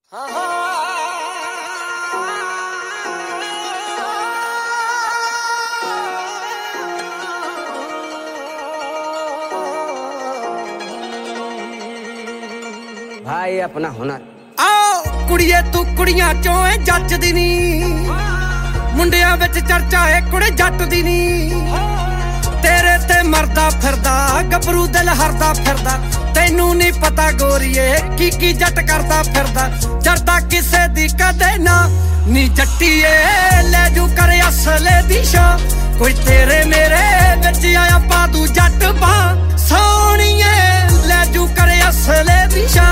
भाई अपना हुनर आओ कुड़िए तू कुड़ियां चों है जੱਜ ਦੀ ਨੀ ਮੁੰਡਿਆਂ ਵਿੱਚ ਚਰਚਾ ਏ ਕੁੜੇ ਜੱਟ ਦੀ ਨੀ ਤੇਰੇ ਤੇ ਮਰਦਾ ਫਿਰਦਾ ਗੱਭਰੂ ਦਿਲ ਹਰਦਾ ਫਿਰਦਾ ਤੈਨੂੰ ਨਹੀਂ ਪਤਾ ਗੋਰੀਏ ਕੀ ਜੱਟ ਕਰਦਾ ਫਿਰਦਾ ਜਰਦਾ ਕਿਸੇ ਦੀ ਕਦੇ ਨਾ ਨੀ ਜੱਟੀਏ ਲੈ ਜੂ ਕਰ ਅਸਲੇ ਦੀ ਸ਼ਾਂ ਕੋਈ ਤੇਰੇ ਮੇਰੇ ਵਿੱਚ ਆਇਆ ਪਾ ਦੂ ਜੱਟ ਬਾ ਸੋਹਣੀਏ ਲੈ ਜੂ ਕਰ ਅਸਲੇ ਦੀ ਸ਼ਾਂ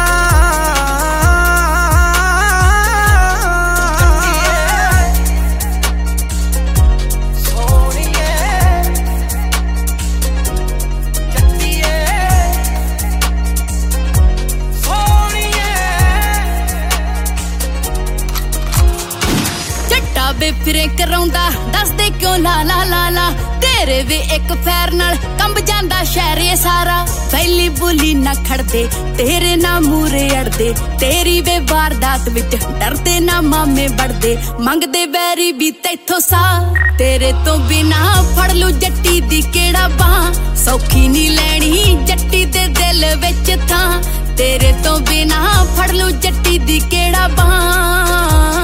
ਫਿਰੇ ਕਰਾਉਂਦਾ ਦੱਸਦੇ ਕਿਉਂ ਲਾ ਲਾ ਲਾ ਲਾ ਤੇਰੇ ਵੀ ਇੱਕ ਫੈਰ ਨਾਲ ਕੰਬ ਜਾਂਦਾ ਸ਼ਹਿਰੇ ਸਾਰਾ ਪਹਿਲੀ ਬੋਲੀ ਨਾ ਖੜਦੇ ਤੇਰੇ ਨਾ ਮੂਰੇ ਅੜਦੇ ਤੇਰੀ ਵੇ ਵਾਰਦਾਤ ਵਿੱਚ ਡਰਦੇ ਨਾ ਮਾਮੇ ਵੜਦੇ ਮੰਗਦੇ ਬੈਰੀ ਵੀ ਤੈਥੋਂ ਸਾ ਤੇਰੇ ਤੋਂ ਬਿਨਾ ਫੜ ਲੂ ਜੱਟੀ ਦੀ ਕਿਹੜਾ ਬਾਹ ਸੌਖੀ ਨਹੀਂ ਲੈਣੀ ਜੱਟੀ ਦੇ ਦਿਲ ਵਿੱਚ ਥਾਂ ਤੇਰੇ ਤੋਂ ਬਿਨਾ ਫੜ ਲੂ ਜੱਟੀ ਦੀ ਕਿਹੜਾ ਬਾਹ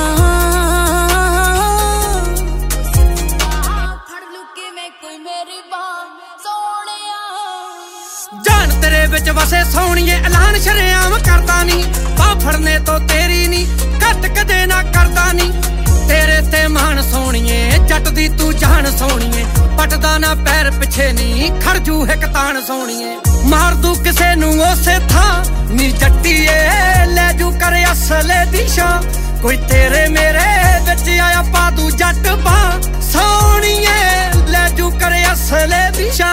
ਤੇਰੇ ਵਿੱਚ ਵਸੇ ਸੋਹਣੀਏ ਐਲਾਨ ਸ਼ਰੇਆਮ ਕਰਦਾ ਨੀ ਬਾਹ ਫੜਨੇ ਤੋਂ ਤੇਰੀ ਨੀ ਘੱਟ ਕਦੇ ਨਾ ਕਰਦਾ ਨੀ ਤੇਰੇ ਤੇ ਮਾਣ ਸੋਹਣੀਏ ਜੱਟ ਦੀ ਤੂੰ ਜਾਨ ਸੋਹਣੀਏ ਪਟਦਾ ਨਾ ਪੈਰ ਪਿੱਛੇ ਨੀ ਖੜਜੂ ਇੱਕ ਤਾਣ ਸੋਹਣੀਏ ਮਾਰ ਦੂ ਕਿਸੇ ਨੂੰ ਉਸੇ ਥਾਂ ਨੀ ਜੱਟੀਏ ਲੈ ਜੂ ਕਰ ਅਸਲੇ ਦੀ ਸ਼ਾਂ ਕੋਈ ਤੇਰੇ ਮੇਰੇ ਵਿੱਚ ਆਇਆ ਪਾ ਦੂ ਜੱਟ ਬਾ ਸੋਹਣੀਏ ਲੈ ਜੂ ਕਰ ਅਸਲੇ ਦੀ ਸ਼ਾਂ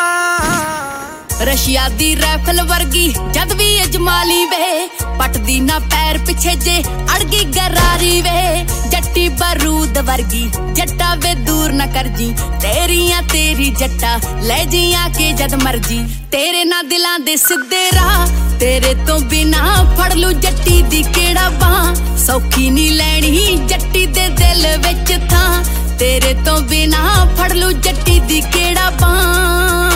ਰਸ਼ੀਆ ਦੀ ਰਾਈਫਲ ਵਰਗੀ ਜਦ ਵੀ ਅਜਮਾਲੀ ਵੇ ਪਟਦੀ ਨਾ ਪੈਰ ਪਿੱਛੇ ਜੇ ਅੜ ਗਈ ਗਰਾਰੀ ਵੇ ਜੱਟੀ ਬਰੂਦ ਵਰਗੀ ਜੱਟਾ ਵੇ ਦੂਰ ਨਾ ਕਰ ਜੀ ਤੇਰੀਆਂ ਤੇਰੀ ਜੱਟਾ ਲੈ ਜੀ ਆ ਕੇ ਜਦ ਮਰਜੀ ਤੇਰੇ ਨਾਲ ਦਿਲਾਂ ਦੇ ਸਿੱਧੇ ਰਾਹ ਤੇਰੇ ਤੋਂ ਬਿਨਾ ਫੜ ਲੂ ਜੱਟੀ ਦੀ ਕਿਹੜਾ ਬਾਹ ਸੌਖੀ ਨਹੀਂ ਲੈਣੀ ਜੱਟੀ ਦੇ ਦਿਲ ਵਿੱਚ ਥਾਂ ਤੇਰੇ ਤੋਂ ਬਿਨਾ ਫੜ ਲੂ ਜੱਟੀ ਦੀ ਕਿਹੜਾ ਬਾਹ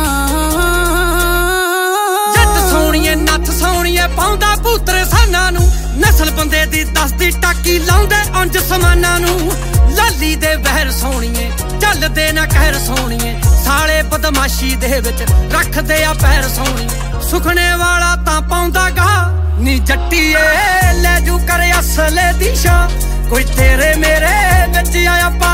ਨੱਥ ਸੋਹਣੀਏ ਪਾਉਂਦਾ ਭੂਤਰੇ ਸਾਨਾਂ ਨੂੰ ਨਸਲ ਬੰਦੇ ਦੀ ਦੱਸਦੀ ਟਾਕੀ ਲਾਉਂਦੇ ਉਂਝ ਸਮਾਨਾਂ ਨੂੰ ਲਾਲੀ ਦੇ ਵਹਿਰ ਸੋਹਣੀਏ ਚੱਲਦੇ ਨਾ ਕਹਿਰ ਸੋਹਣੀਏ ਸਾਲੇ ਬਦਮਾਸ਼ੀ ਦੇ ਵਿੱਚ ਰੱਖਦੇ ਆ ਪੈਰ ਸੋਹਣੀਏ ਸੁਖਣੇ ਵਾਲਾ ਤਾਂ ਪਾਉਂਦਾ ਗਾ ਨੀ ਜੱਟੀਏ ਲੈ ਜੂ ਕਰ ਅਸਲੇ ਦੀ ਸ਼ਾਂ ਕੋਈ ਤੇਰੇ ਮੇਰੇ ਵਿੱਚ ਆਇਆ